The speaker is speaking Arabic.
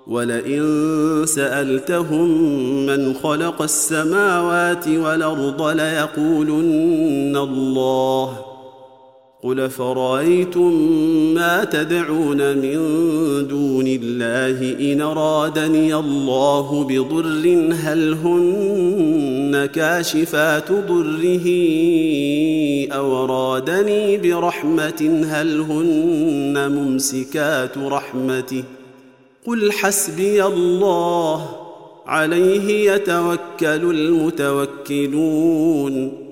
ولئن سألتهم من خلق السماوات والأرض ليقولن الله. قل فرأيتم ما تدعون من دون الله إن أرادني الله بضر هل هن كاشفات ضره أو أرادني برحمة هل هن ممسكات رحمته. قل حسبي الله عليه يتوكل المتوكلون.